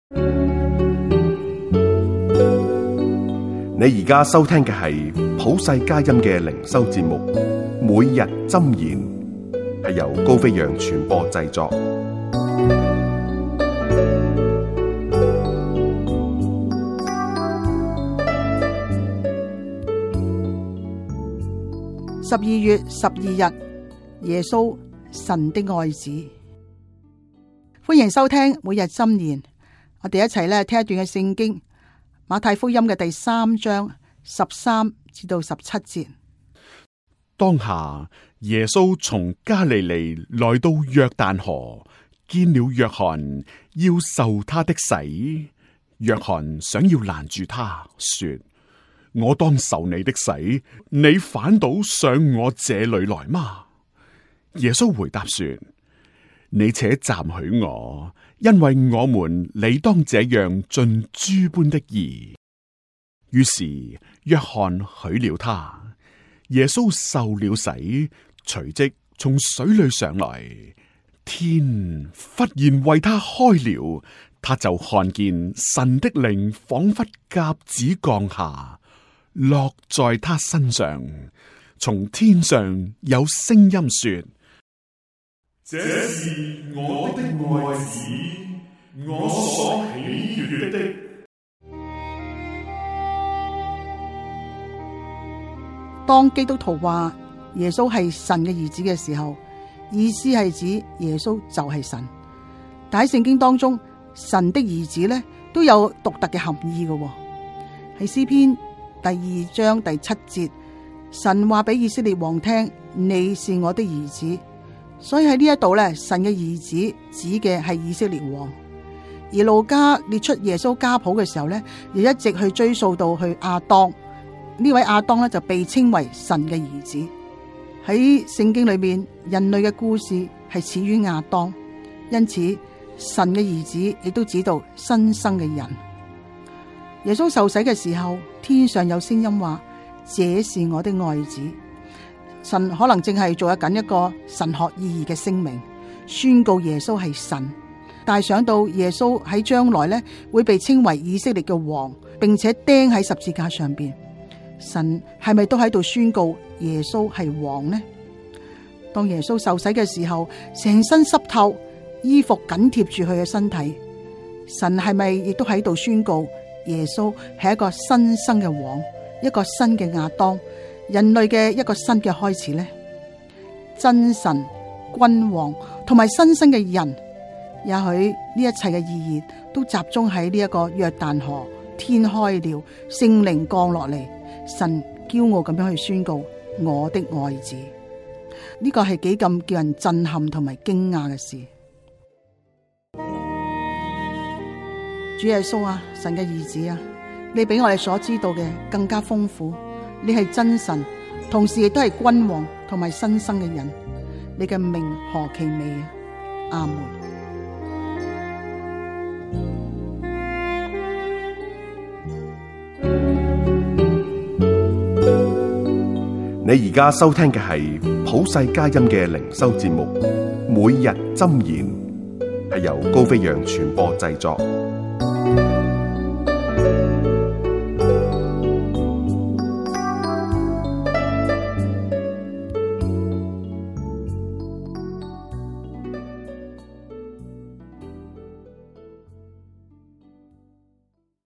你而家收聽嘅係普世佳音嘅靈修節目，每日箴言，係由高飛揚傳播製作。 12月12日，耶穌，神的愛子。歡迎收聽每日箴言，我哋一齊咧聽一段嘅聖經，馬太福音嘅第3章13至到17節。 當下耶穌從加利利來到約旦河，見了約翰，要受他的洗。約翰想要攔住他，說：我當受你的洗，你反倒上我這裏來嗎？耶穌回答說：你且暫許我，因為我們理當這樣盡諸般的義。於是約翰許了他，耶穌受了洗，隨即從水裏上來，天忽然為他開了，他就看見神的靈仿佛鴿子降下，落在他身上。從天上有聲音說：這是我的愛子，我所喜悅的。 當基督徒話耶穌係神嘅兒子嘅時候，意思係指耶穌就係神。但喺聖經當中，神的兒子咧都有獨特嘅含義嘅。喺詩篇第2章第7節，神話俾以色列王聽：你是我的兒子。所以喺呢一度咧，神嘅兒子指嘅係以色列王。而路加列出耶穌家譜嘅時候咧，又一直去追溯到去亞當。呢位亞當咧就被稱為神嘅兒子。喺聖經裏面，人類嘅故事係始於亞當，因此神嘅兒子亦都指到新生嘅人。耶穌受洗嘅時候，天上有聲音話：這是我的愛子。神可能正係做緊一個神學意義嘅聲明，宣告耶穌係神。但係想到耶穌喺將來咧會被稱為以色列嘅王，並且釘喺十字架上邊，神係咪都喺度宣告耶穌係王呢？當耶穌受洗嘅時候，成身濕透，衣服緊貼住佢嘅身體，神係咪亦都喺度宣告耶穌係一個新生嘅王，一個新嘅亞當，人類嘅一個新嘅開始呢？真神、君王同埋新生嘅人，也許呢一切嘅意義都集中喺呢一個約旦河，天開了，聖靈降落嚟，神驕傲咁樣去宣告我的愛子。呢個係幾咁叫人震撼同埋驚訝嘅事。主耶穌啊，神嘅兒子啊，你比我哋所知道嘅更加豐富。你係真神，同時亦都係君王同埋新生嘅人。你嘅名何其美啊！阿門。 你而家收聽嘅係普世佳音嘅靈修節目，每日箴言，係由高飛揚傳播製作。